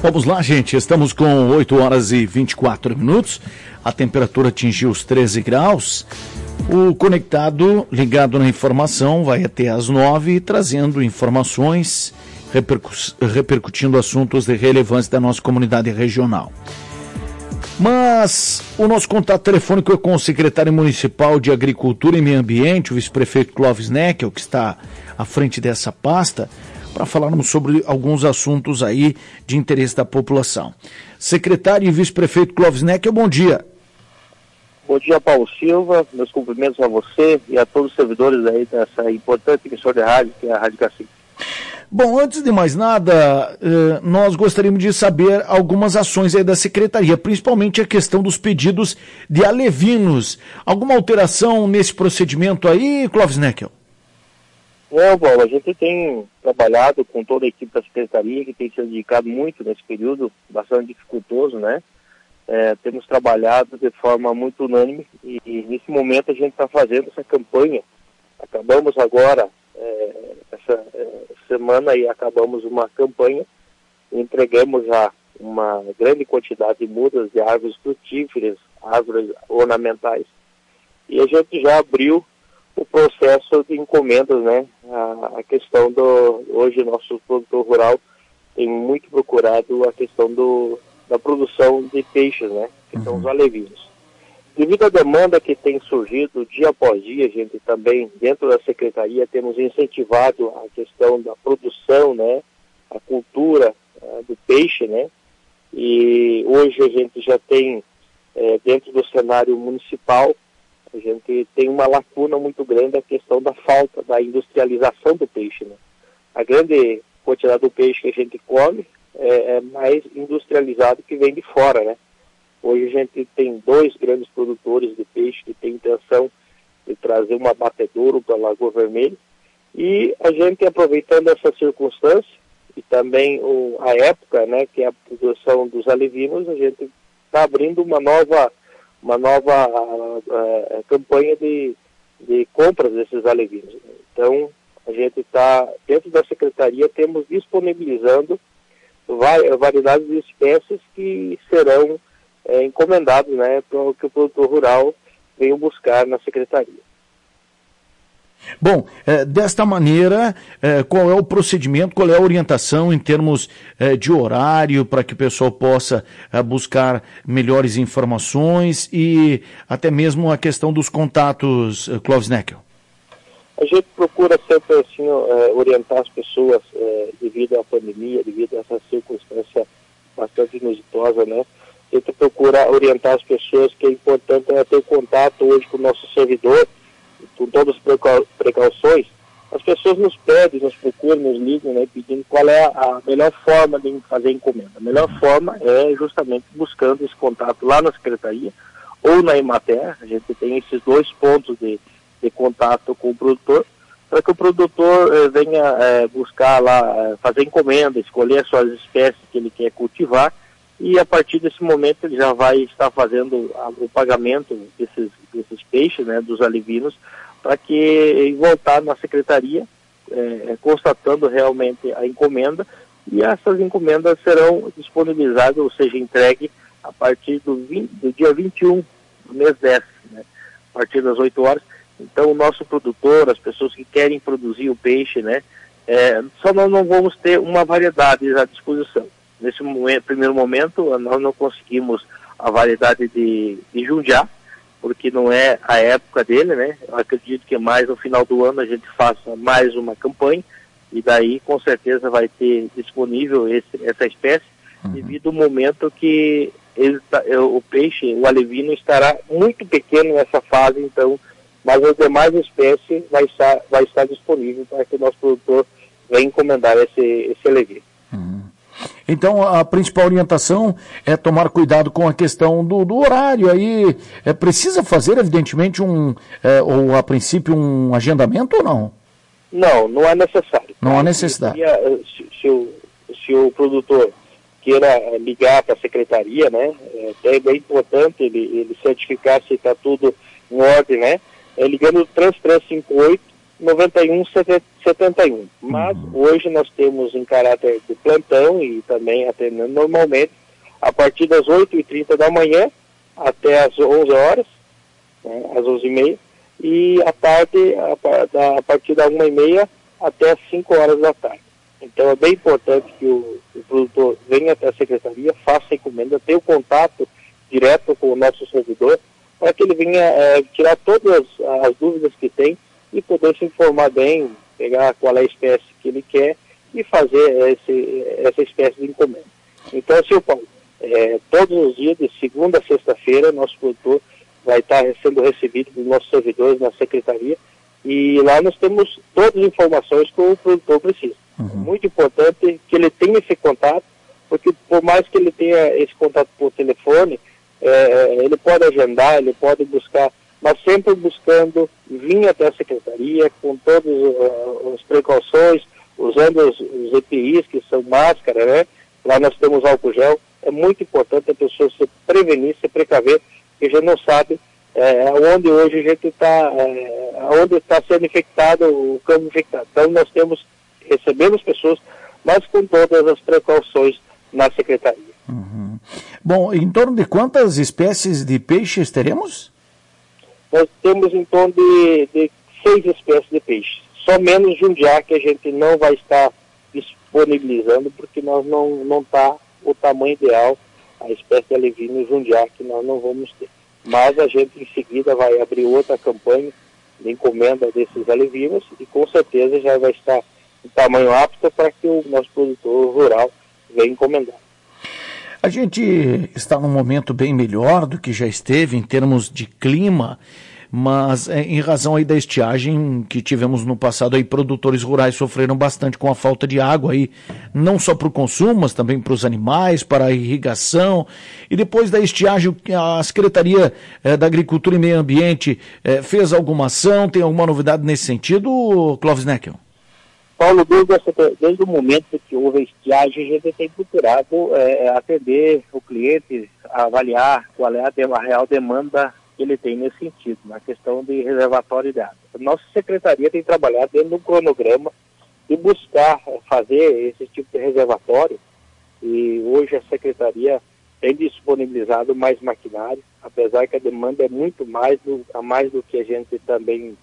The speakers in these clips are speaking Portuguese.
Vamos lá, gente, estamos com 8 horas e 24 minutos, a temperatura atingiu os 13 graus, o Conectado, ligado na informação, vai até às 9, trazendo informações, repercutindo assuntos de relevância da nossa comunidade regional. Mas o nosso contato telefônico é com o secretário municipal de Agricultura e Meio Ambiente, o vice-prefeito Clóvis Neckel, que está à frente dessa pasta, para falarmos sobre alguns assuntos aí de interesse da população. Secretário e vice-prefeito Clóvis Neckel, bom dia. Bom dia, Paulo Silva, meus cumprimentos a você e a todos os servidores aí dessa importante emissora de rádio, que é a Rádio Cacique. Bom, antes de mais nada, nós gostaríamos de saber algumas ações aí da Secretaria, principalmente a questão dos pedidos de alevinos. Alguma alteração nesse procedimento aí, Clóvis Neckel? Não, Paulo, a gente tem trabalhado com toda a equipe da Secretaria, que tem se dedicado muito nesse período, bastante dificultoso, né? Temos trabalhado de forma muito unânime e nesse momento a gente está fazendo essa campanha. Acabamos agora, essa semana, e acabamos uma campanha, entregamos já uma grande quantidade de mudas de árvores frutíferas, árvores ornamentais, e a gente já abriu o processo de encomendas, né? A questão hoje nosso produtor rural tem muito procurado a questão da produção de peixes, né? Que são os alevinos. Devido à demanda que tem surgido dia após dia, a gente também, dentro da Secretaria, temos incentivado a questão da produção, né? A cultura do peixe, né? E hoje a gente já tem, dentro do cenário municipal, a gente tem uma lacuna muito grande a questão da falta da industrialização do peixe, né? A grande quantidade do peixe que a gente come é mais industrializado que vem de fora, né? Hoje a gente tem 2 grandes produtores de peixe que têm intenção de trazer um abatedouro para a Lagoa Vermelha, e a gente, aproveitando essa circunstância e também a época, né, que é a produção dos alevinos, a gente está abrindo uma nova campanha de compras desses alevinos. Então, a gente está, dentro da Secretaria, temos disponibilizando variedades de espécies que serão encomendados, né, para que o produtor rural venha buscar na Secretaria. Bom, desta maneira, qual é o procedimento, qual é a orientação em termos de horário para que o pessoal possa buscar melhores informações e até mesmo a questão dos contatos, Clóvis Neckel? A gente procura sempre assim, orientar as pessoas devido à pandemia, devido a essa circunstância bastante inusitosa, né? A gente procura orientar as pessoas que é importante ter contato hoje com o nosso servidor, com todas as precauções. As pessoas nos pedem, nos procuram, nos ligam, né, pedindo qual é a melhor forma de fazer encomenda. A melhor forma é justamente buscando esse contato lá na Secretaria ou na Emater. A gente tem esses 2 pontos de contato com o produtor, para que o produtor venha buscar lá, fazer encomenda, escolher as suas espécies que ele quer cultivar, e a partir desse momento ele já vai estar fazendo o pagamento desses peixes, né, dos alevinos, para que voltar na Secretaria, constatando realmente a encomenda, e essas encomendas serão disponibilizadas, ou seja, entregue a partir do dia 21 do mês 10, né, a partir das 8 horas. Então o nosso produtor, as pessoas que querem produzir o peixe, né, só nós não vamos ter uma variedade à disposição. Nesse primeiro momento, nós não conseguimos a variedade de Jundiá, porque não é a época dele, né? Eu acredito que mais no final do ano a gente faça mais uma campanha, e daí com certeza vai ter disponível essa espécie, devido ao momento que o peixe, o alevino, estará muito pequeno nessa fase, então, mas as demais espécies vai estar disponível para que o nosso produtor venha encomendar esse alevino. Então, a principal orientação é tomar cuidado com a questão do horário. Aí precisa fazer, evidentemente, ou a princípio, um agendamento ou não? Não é necessário. Não há necessidade. Se o produtor queira ligar para a Secretaria, né, é bem importante ele certificar se está tudo em ordem, né, ligando 3358 9171. Mas hoje nós temos em caráter de plantão e também atendendo normalmente a partir das 8h30 da manhã até as 11 horas, né, às 11h30, e à tarde a partir da 1h30 até as 5 horas da tarde. Então é bem importante que o produtor venha até a secretaria, faça a encomenda, tenha o contato direto com o nosso servidor, para que ele venha tirar todas as dúvidas que tem e poder se informar bem, pegar qual é a espécie que ele quer e fazer essa espécie de encomenda. Então, senhor Paulo, todos os dias, de segunda a sexta-feira, nosso produtor vai estar sendo recebido dos nossos servidores na secretaria e lá nós temos todas as informações que o produtor precisa. É muito importante que ele tenha esse contato, porque por mais que ele tenha esse contato por telefone, ele pode agendar, ele pode buscar, mas sempre buscando vir até a secretaria com todas as precauções, usando os EPIs, que são máscara, né? Lá nós temos álcool gel. É muito importante a pessoa se prevenir, se precaver, porque a gente não sabe onde hoje a gente está, onde está sendo infectado, o campo infectado. Então nós recebemos pessoas, mas com todas as precauções na secretaria. Bom, em torno de quantas espécies de peixes teremos? Nós temos em torno de 6 espécies de peixes. Só menos jundiá que a gente não vai estar disponibilizando, porque nós não está o tamanho ideal, a espécie de alevino jundiá, que nós não vamos ter. Mas a gente em seguida vai abrir outra campanha de encomenda desses alevinos e com certeza já vai estar em tamanho apto para que o nosso produtor rural venha encomendar. A gente está num momento bem melhor do que já esteve em termos de clima, mas em razão aí da estiagem que tivemos no passado, aí produtores rurais sofreram bastante com a falta de água aí, não só para o consumo, mas também para os animais, para a irrigação. E depois da estiagem, a Secretaria da Agricultura e Meio Ambiente fez alguma ação? Tem alguma novidade nesse sentido, Clóvis Neckel? Paulo, desde o momento que houve a estiagem, a gente tem procurado atender o cliente, avaliar qual é a real demanda que ele tem nesse sentido, na questão de reservatório de água. Nossa secretaria tem trabalhado dentro de um cronograma de buscar fazer esse tipo de reservatório, e hoje a secretaria tem disponibilizado mais maquinário, apesar que a demanda é muito mais do que a gente também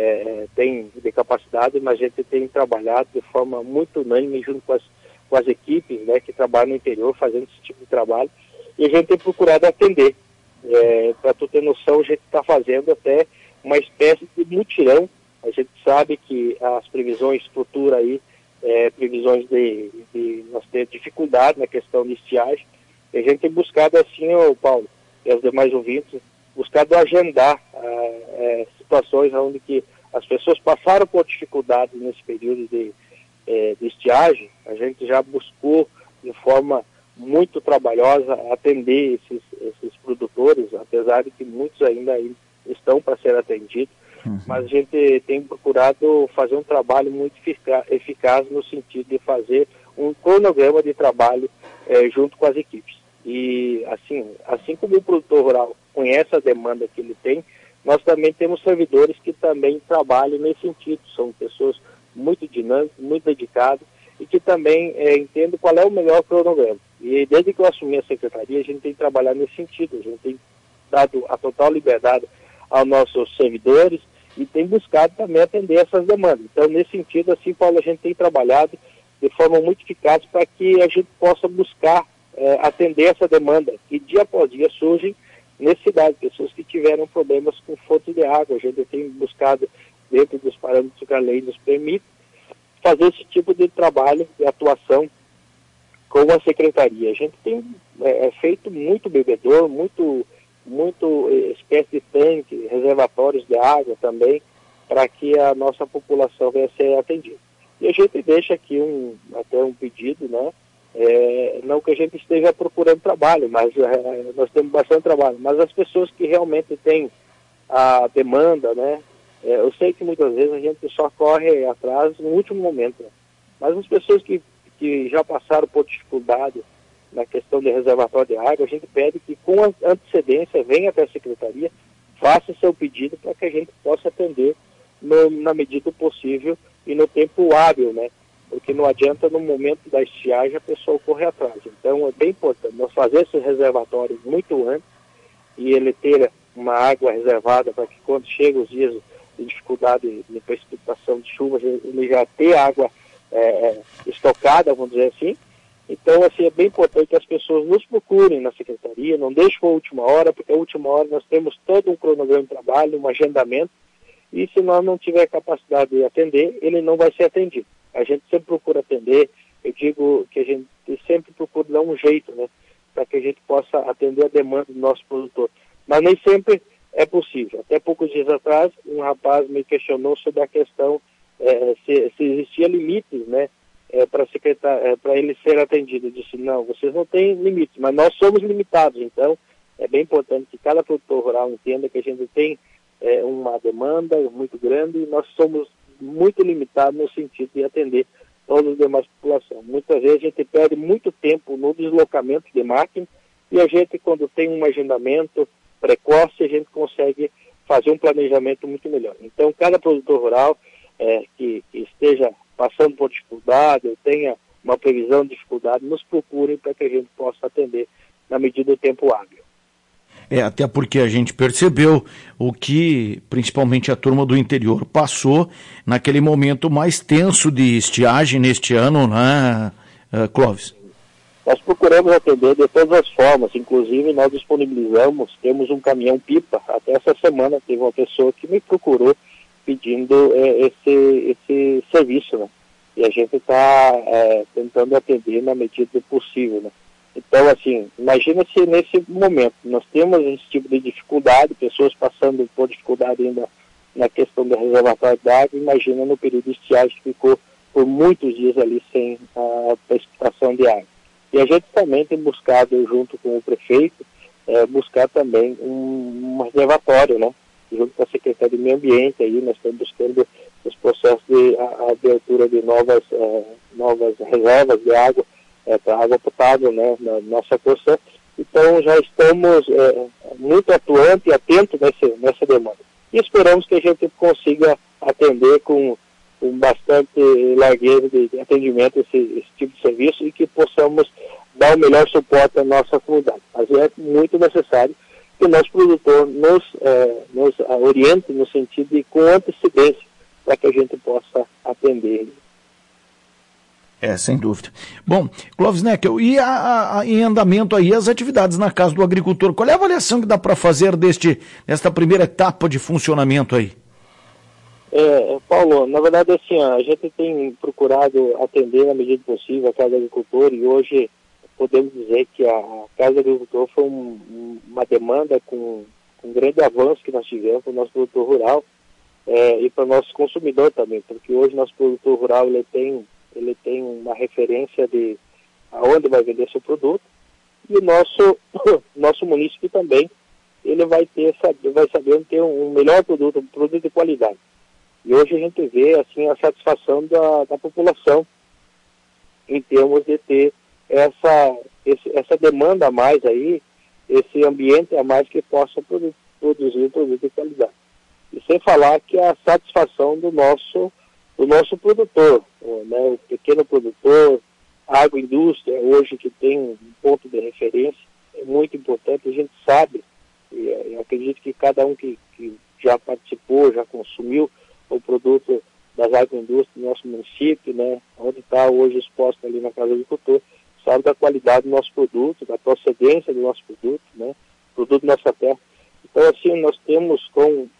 tem de capacidade, mas a gente tem trabalhado de forma muito unânime junto com as equipes, né, que trabalham no interior fazendo esse tipo de trabalho, e a gente tem procurado atender. Para tu ter noção, a gente está fazendo até uma espécie de mutirão. A gente sabe que as previsões futuras aí, previsões de nós ter dificuldade na questão de estiagem, e a gente tem buscado assim, Paulo, e os demais ouvintes, buscado agendar situações onde que as pessoas passaram por dificuldades nesse período de estiagem. A gente já buscou de forma muito trabalhosa atender esses produtores, apesar de que muitos ainda estão para ser atendidos, mas a gente tem procurado fazer um trabalho muito eficaz no sentido de fazer um cronograma de trabalho junto com as equipes. E assim como o produtor rural conhece a demanda que ele tem, nós também temos servidores que também trabalham nesse sentido. São pessoas muito dinâmicas, muito dedicadas e que também entendem qual é o melhor cronograma. E desde que eu assumi a secretaria, a gente tem trabalhado nesse sentido. A gente tem dado a total liberdade aos nossos servidores e tem buscado também atender essas demandas. Então, nesse sentido, assim, Paulo, a gente tem trabalhado de forma muito eficaz para que a gente possa buscar atender essa demanda, que dia após dia surgem necessidades, pessoas que tiveram problemas com fontes de água. A gente tem buscado, dentro dos parâmetros que a lei nos permite, fazer esse tipo de trabalho, de atuação com a secretaria. A gente tem feito muito bebedouro, muito espécie de tanque, reservatórios de água também, para que a nossa população venha a ser atendida. E a gente deixa aqui até um pedido, né? Não que a gente esteja procurando trabalho, mas nós temos bastante trabalho. Mas as pessoas que realmente têm a demanda, né? Eu sei que muitas vezes a gente só corre atrás no último momento, né? Mas as pessoas que já passaram por dificuldade na questão de reservatório de água, a gente pede que com antecedência venha até a secretaria, faça seu pedido para que a gente possa atender na medida do possível e no tempo hábil, né? Porque não adianta no momento da estiagem a pessoa correr atrás. Então é bem importante nós fazer esse reservatório muito antes e ele ter uma água reservada para que quando chegam os dias de dificuldade de precipitação de chuva, ele já ter água estocada, vamos dizer assim. Então, assim, é bem importante que as pessoas nos procurem na secretaria, não deixem para a última hora, porque a última hora nós temos todo um cronograma de trabalho, um agendamento, e se nós não tiver capacidade de atender, ele não vai ser atendido. A gente sempre procura atender, eu digo que a gente sempre procura dar um jeito, né, para que a gente possa atender a demanda do nosso produtor. Mas nem sempre é possível. Até poucos dias atrás, um rapaz me questionou sobre a questão se existia limites, né, para ele ser atendido. Eu disse, não, vocês não têm limites, mas nós somos limitados. Então, é bem importante que cada produtor rural entenda que a gente tem uma demanda muito grande e nós somos muito limitados no sentido de atender todas as demais populações. Muitas vezes a gente perde muito tempo no deslocamento de máquina e a gente, quando tem um agendamento precoce, a gente consegue fazer um planejamento muito melhor. Então, cada produtor rural que esteja passando por dificuldade, ou tenha uma previsão de dificuldade, nos procurem para que a gente possa atender na medida do tempo hábil. Até porque a gente percebeu o que, principalmente a turma do interior, passou naquele momento mais tenso de estiagem neste ano, né, Clóvis? Nós procuramos atender de todas as formas, inclusive nós disponibilizamos, temos um caminhão-pipa. Até essa semana teve uma pessoa que me procurou pedindo esse serviço, né? E a gente está tentando atender na medida do possível, né? Então, assim, imagina se nesse momento nós temos esse tipo de dificuldade, pessoas passando por dificuldade ainda na questão do reservatório de água, imagina no período de estiagem que ficou por muitos dias ali sem a precipitação de água. E a gente também tem buscado, junto com o prefeito, buscar também um reservatório, né? Junto com a Secretaria de Meio Ambiente, aí nós estamos buscando os processos de abertura de novas reservas de água, para água potável, né, na nossa porção. Então já estamos muito atuantes e atentos nessa demanda. E esperamos que a gente consiga atender com bastante largueza de atendimento esse tipo de serviço e que possamos dar o melhor suporte à nossa comunidade. Mas é muito necessário que o nosso produtor nos oriente no sentido de com antecedência para que a gente possa atender ele. Sem dúvida. Bom, Clóvis Neckel, e em andamento aí as atividades na Casa do Agricultor, qual é a avaliação que dá para fazer desta primeira etapa de funcionamento aí? Paulo, na verdade assim, a gente tem procurado atender na medida possível a Casa do Agricultor e hoje podemos dizer que a Casa do Agricultor foi uma demanda com grande avanço que nós tivemos para o nosso produtor rural e para o nosso consumidor também, porque hoje nosso produtor rural ele tem uma referência de aonde vai vender seu produto e o nosso município também ele vai saber ter um melhor produto, um produto de qualidade. E hoje a gente vê assim a satisfação da população em termos de ter essa demanda a mais aí, esse ambiente a mais que possa produzir um produto de qualidade. E sem falar que a satisfação do nosso produtor, né, o pequeno produtor, a agroindústria hoje que tem um ponto de referência, é muito importante, a gente sabe, e eu acredito que cada um que já participou, já consumiu o produto das agroindústrias do nosso município, né, onde está hoje exposto ali na Casa do Agricultor, sabe da qualidade do nosso produto, da procedência do nosso produto, né, produto da nossa terra. Então, assim, nós temos,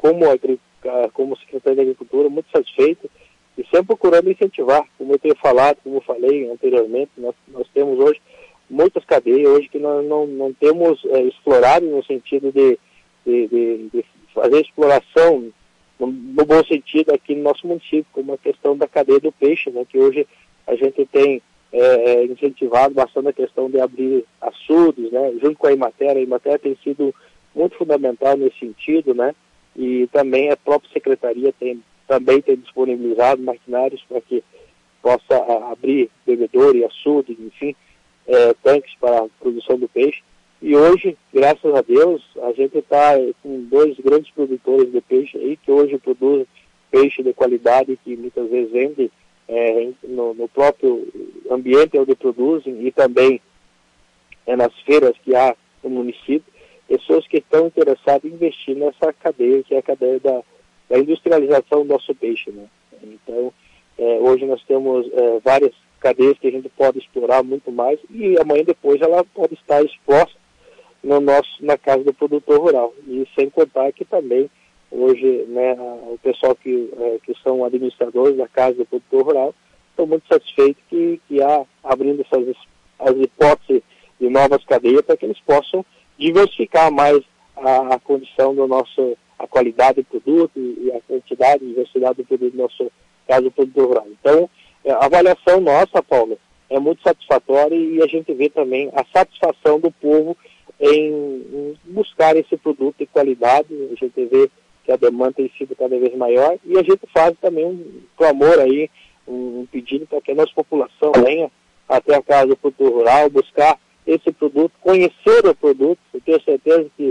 como Secretaria da Agricultura, muito satisfeito e sempre procurando incentivar, como eu tenho falado, como eu falei anteriormente, nós temos hoje muitas cadeias hoje que nós não temos explorado no sentido de fazer exploração no bom sentido aqui no nosso município, como a questão da cadeia do peixe, né, que hoje a gente tem incentivado bastante a questão de abrir açudes, né, junto com a Emater tem sido muito fundamental nesse sentido, né, e também a própria Secretaria também tem disponibilizado maquinários para que possa abrir bebedouro e açude, enfim, tanques para a produção do peixe. E hoje, graças a Deus, a gente está com 2 grandes produtores de peixe aí, que hoje produzem peixe de qualidade que muitas vezes vende no próprio ambiente onde produzem e também nas feiras que há no município, pessoas que estão interessadas em investir nessa cadeia, que é a cadeia da industrialização do nosso peixe, né? Então, hoje nós temos várias cadeias que a gente pode explorar muito mais e amanhã depois ela pode estar exposta na casa do produtor rural. E sem contar que também hoje, né, o pessoal que são administradores da casa do produtor rural estão muito satisfeitos que há abrindo as hipóteses de novas cadeias para que eles possam diversificar mais a condição do a qualidade do produto e a quantidade e diversidade do produto do nosso caso do produtor rural. Então, a avaliação nossa, Paulo, é muito satisfatória e a gente vê também a satisfação do povo em buscar esse produto de qualidade. A gente vê que a demanda tem sido cada vez maior e a gente faz também um clamor aí, um pedido para que a nossa população venha até a casa do produtor rural, buscar esse produto, conhecer o produto. Eu tenho certeza que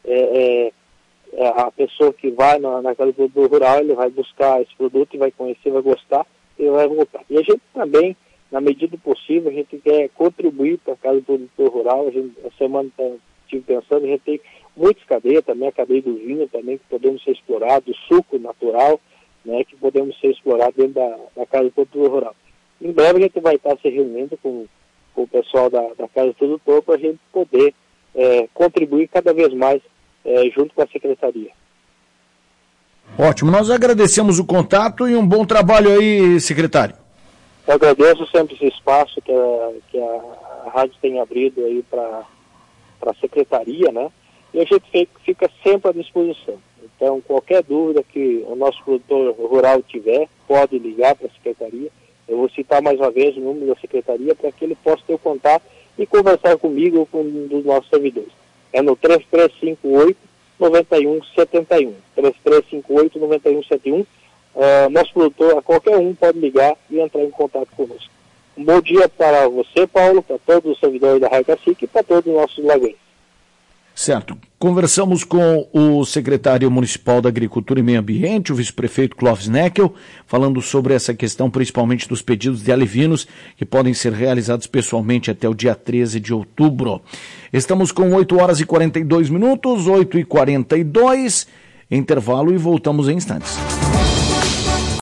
a pessoa que vai na casa do produtor rural, ele vai buscar esse produto e vai conhecer, vai gostar e vai voltar. E a gente também, na medida do possível, a gente quer contribuir para a casa do produtor rural. A semana estive pensando, a gente tem muitas cadeias, também a cadeia do vinho também, que podemos ser explorados, o suco natural, né, que podemos ser explorados dentro da casa do produtor rural. Em breve a gente vai estar se reunindo com o pessoal da Casa do Produtor para a gente poder contribuir cada vez mais junto com a Secretaria. Ótimo, nós agradecemos o contato e um bom trabalho aí, secretário. Eu agradeço sempre esse espaço que a rádio tem abrido aí para a Secretaria, né? E a gente fica sempre à disposição. Então, qualquer dúvida que o nosso produtor rural tiver, pode ligar para a Secretaria. Eu vou citar mais uma vez o número da Secretaria para que ele possa ter o contato e conversar comigo ou com um dos nossos servidores. É no 3358-9171. 3358-9171. Nosso produtor, a qualquer um, pode ligar e entrar em contato conosco. Um bom dia para você, Paulo, para todos os servidores da Rádio Cacique e para todos os nossos lagoenses. Certo. Conversamos com o secretário municipal da Agricultura e Meio Ambiente, o vice-prefeito Clóvis Neckel, falando sobre essa questão principalmente dos pedidos de alevinos que podem ser realizados pessoalmente até o dia 13 de outubro. Estamos com 8h42, 8h42, intervalo e voltamos em instantes.